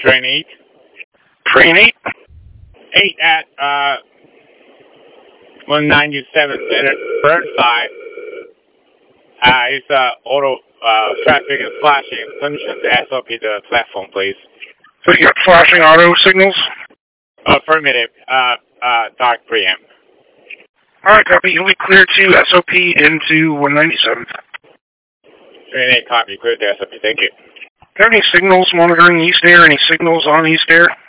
Train 8. Train 8? 8 at 197 minutes Burnside. It's auto traffic is flashing. Permission to SOP the platform, please. So you got flashing auto signals? Affirmative. Dark preamp. Alright, copy. You'll be clear to SOP into 197. Train 8 copy. Clear to SOP. Thank you. Are there any signals monitoring East Air? Any signals on East Air?